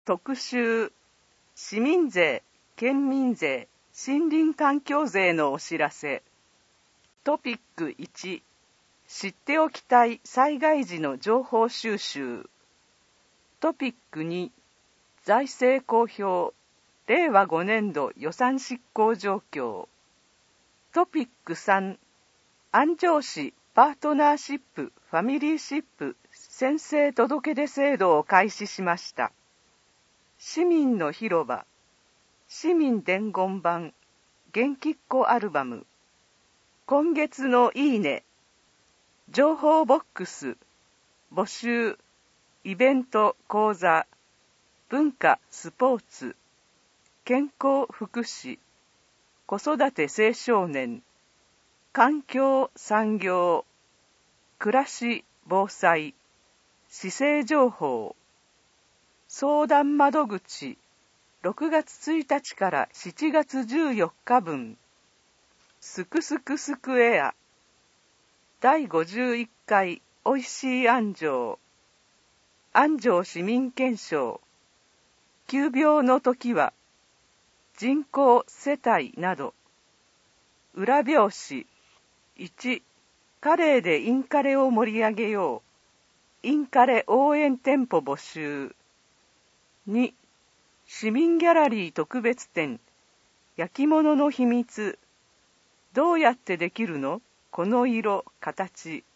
特集、市民税、県民税、森林環境税のお知らせ。トピック1、知っておきたい災害時の情報収集。トピック2、財政公表、令和5年度予算執行状況。トピック3、安城市パートナーシップファミリーシップ宣誓届出制度を開始しました。市民の広場、市民伝言板、元気っ子アルバム、今月のいいね、情報ボックス、募集、イベント講座、文化スポーツ、健康福祉、子育て青少年、環境産業、暮らし防災、市政情報、相談窓口、6月1日から7月14日分、すくすくスクエア、第51回おいしい安城、安城市民憲章、急病の時は、人口世帯など、裏表紙、1、カレーでインカレを盛り上げよう、インカレ応援店舗募集。2、市民ギャラリー特別展、焼き物の秘密。どうやってできるの？この色、形。